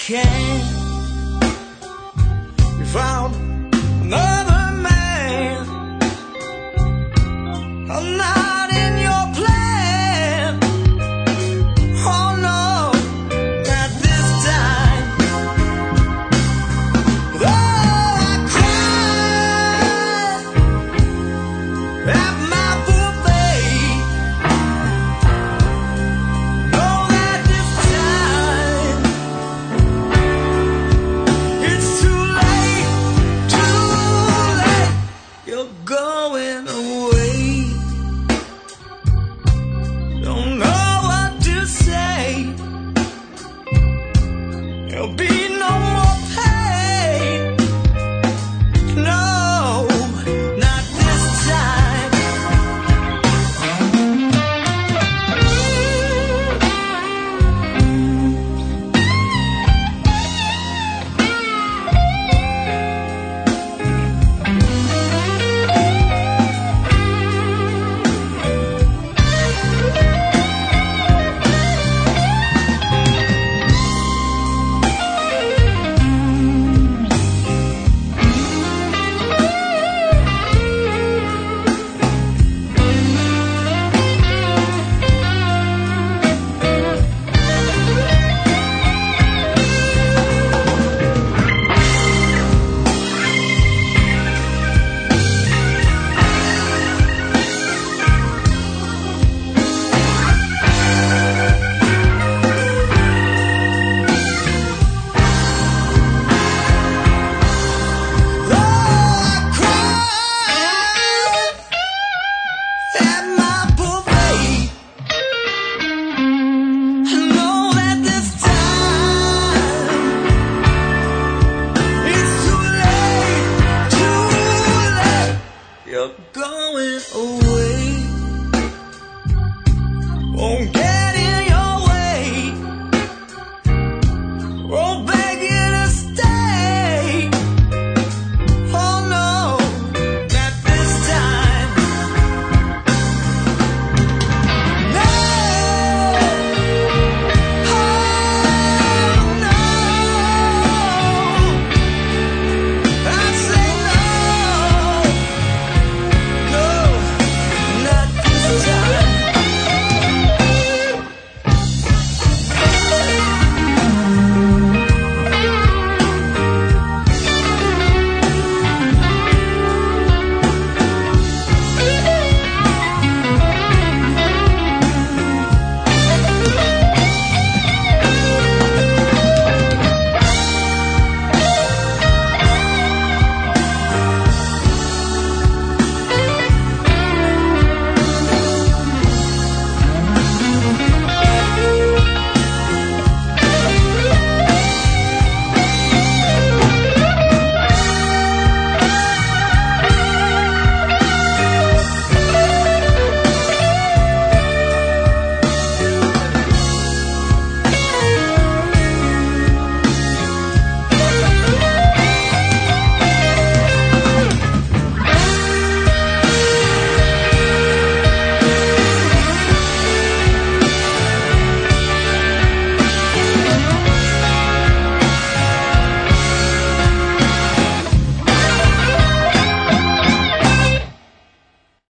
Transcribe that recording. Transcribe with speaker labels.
Speaker 1: can. You found another man. I'm not in your plan. Oh no, not this time. Though I cried at my poor fate, know that this time it's too late, you're going away. Don't know what to say. There'll be no more pain. No, not this time. You're going away. Won't get